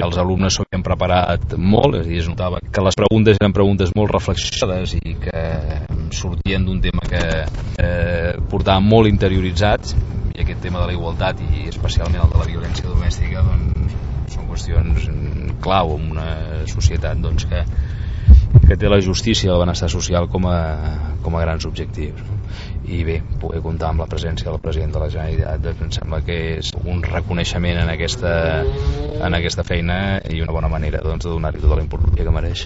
els alumnes s'ho havien preparat molt, és a dir, es notava que les preguntes eren preguntes molt reflexionades i que sortien d'un tema que portaven molt interioritzats, i aquest tema de la igualtat i especialment el de la violència domèstica doncs, són qüestions clau en una societat doncs, que té la justícia i el benestar social com a grans objectius, no? I bé, poder comptar amb la presència del president de la Generalitat doncs em sembla que és un reconeixement en aquesta feina i una bona manera doncs, de donar-li tota la importància que mereix.